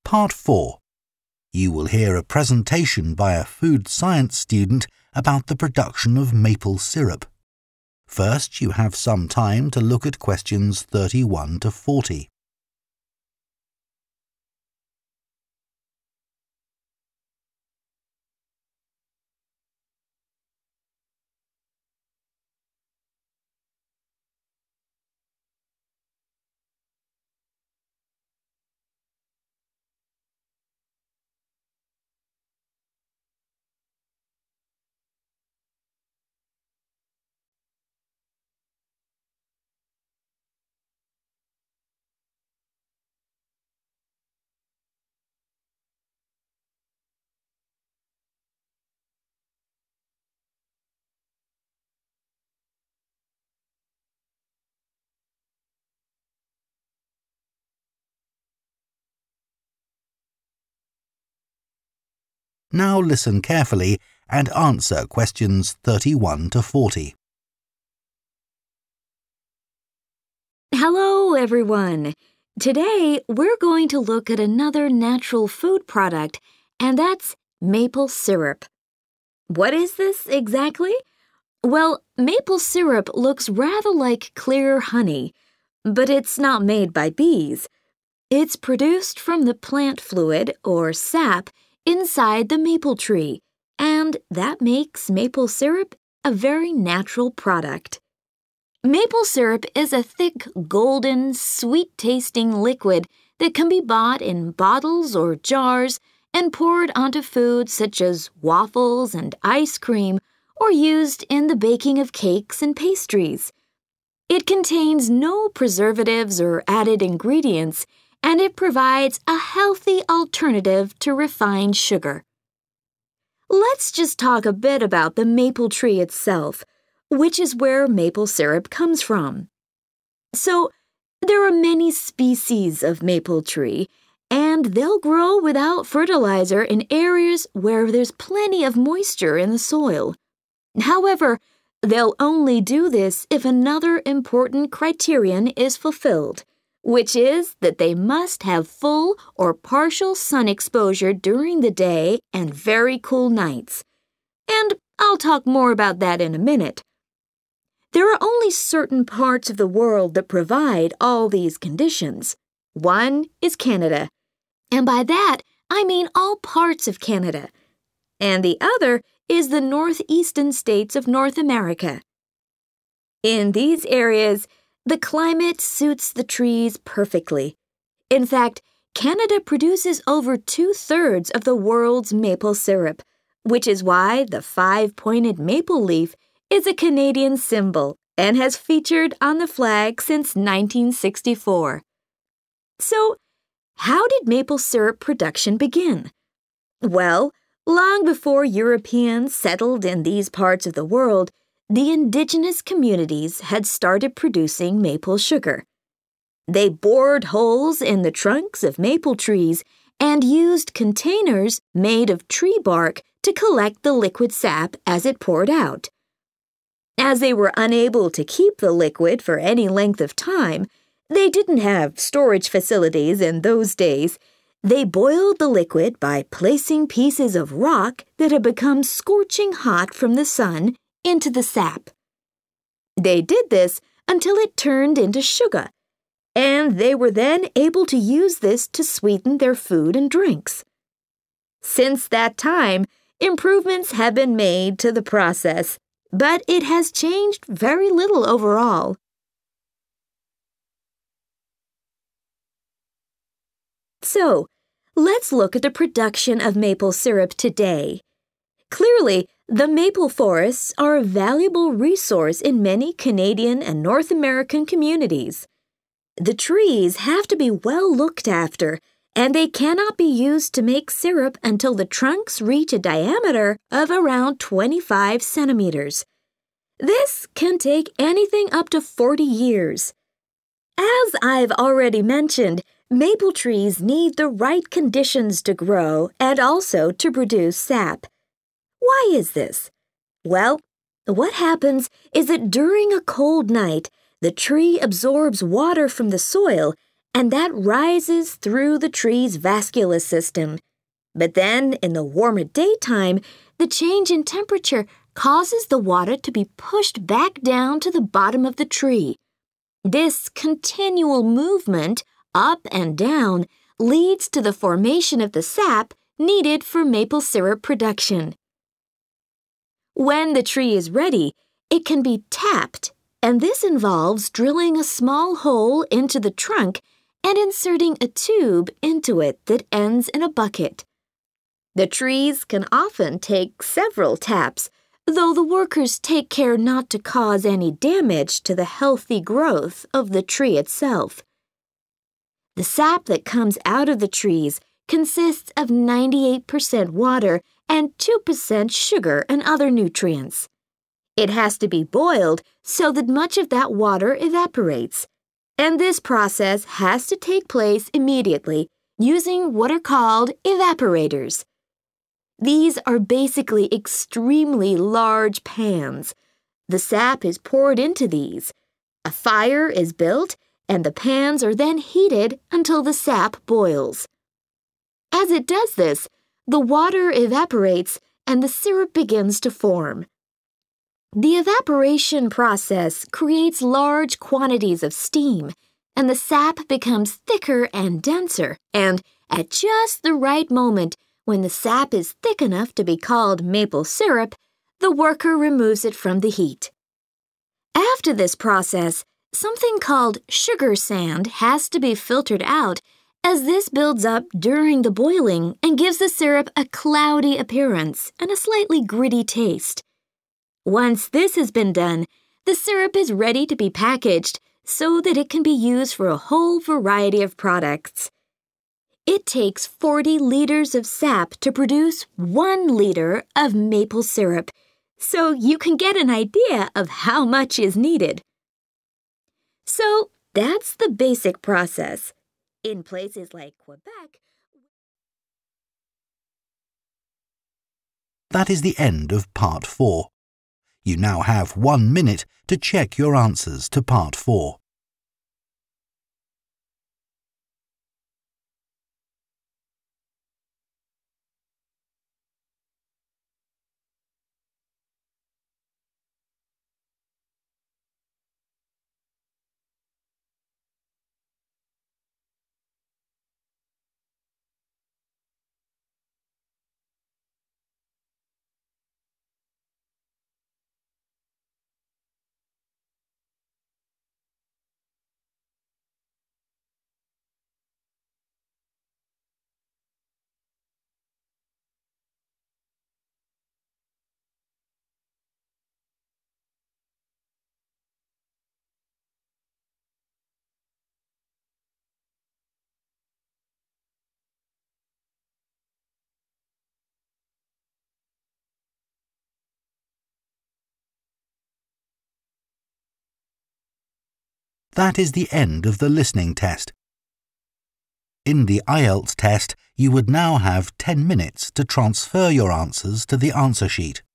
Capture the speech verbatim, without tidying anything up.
Part four. You will hear a presentation by a food science student about the production of maple syrup. First, you have some time to look at questions thirty-one to forty. Now listen carefully and answer questions thirty-one to forty. Hello, everyone. Today, we're going to look at another natural food product, and that's maple syrup. What is this exactly? Well, maple syrup looks rather like clear honey, but it's not made by bees. It's produced from the plant fluid, or sap, inside the maple tree, and that makes maple syrup a very natural product. Maple syrup is a thick, golden, sweet-tasting liquid that can be bought in bottles or jars and poured onto foods such as waffles and ice cream, or used in the baking of cakes and pastries. It contains no preservatives or added ingredients, and it provides a healthy alternative to refined sugar. Let's just talk a bit about the maple tree itself, which is where maple syrup comes from. So, there are many species of maple tree, and they'll grow without fertilizer in areas where there's plenty of moisture in the soil. However, they'll only do this if another important criterion is fulfilled, which is that they must have full or partial sun exposure during the day and very cool nights. And I'll talk more about that in a minute. There are only certain parts of the world that provide all these conditions. One is Canada, and by that I mean all parts of Canada. And the other is the northeastern states of North America. In these areas, the climate suits the trees perfectly. In fact, Canada produces over two-thirds of the world's maple syrup, which is why the five-pointed maple leaf is a Canadian symbol and has featured on the flag since nineteen sixty-four. So, how did maple syrup production begin? Well, long before Europeans settled in these parts of the world, the indigenous communities had started producing maple sugar. They bored holes in the trunks of maple trees and used containers made of tree bark to collect the liquid sap as it poured out. As they were unable to keep the liquid for any length of time, they didn't have storage facilities in those days. They boiled the liquid by placing pieces of rock that had become scorching hot from the sun into the sap. They did this until it turned into sugar, and they were then able to use this to sweeten their food and drinks. Since that time, improvements have been made to the process, but it has changed very little overall. So, let's look at the production of maple syrup today. Clearly, the maple forests are a valuable resource in many Canadian and North American communities. The trees have to be well looked after, and they cannot be used to make syrup until the trunks reach a diameter of around twenty-five centimeters. This can take anything up to forty years. As I've already mentioned, maple trees need the right conditions to grow and also to produce sap. Why is this? Well, what happens is that during a cold night, the tree absorbs water from the soil and that rises through the tree's vascular system. But then, in the warmer daytime, the change in temperature causes the water to be pushed back down to the bottom of the tree. This continual movement, up and down, leads to the formation of the sap needed for maple syrup production. When the tree is ready, it can be tapped, and this involves drilling a small hole into the trunk and inserting a tube into it that ends in a bucket. The trees can often take several taps, though the workers take care not to cause any damage to the healthy growth of the tree itself. The sap that comes out of the trees consists of ninety-eight percent water and two percent sugar and other nutrients. It has to be boiled so that much of that water evaporates, and this process has to take place immediately using what are called evaporators. These are basically extremely large pans. The sap is poured into these. A fire is built, and the pans are then heated until the sap boils. As it does this, the water evaporates and the syrup begins to form. The evaporation process creates large quantities of steam, and the sap becomes thicker and denser, and at just the right moment, when the sap is thick enough to be called maple syrup, the worker removes it from the heat. After this process, something called sugar sand has to be filtered out, as this builds up during the boiling and gives the syrup a cloudy appearance and a slightly gritty taste. Once this has been done, the syrup is ready to be packaged so that it can be used for a whole variety of products. It takes forty liters of sap to produce one liter of maple syrup, so you can get an idea of how much is needed. So that's the basic process. In places like Quebec, That is the end of part four. You now have one minute to check your answers to part four. That is the end of the listening test. In the I E L T S test, you would now have ten minutes to transfer your answers to the answer sheet.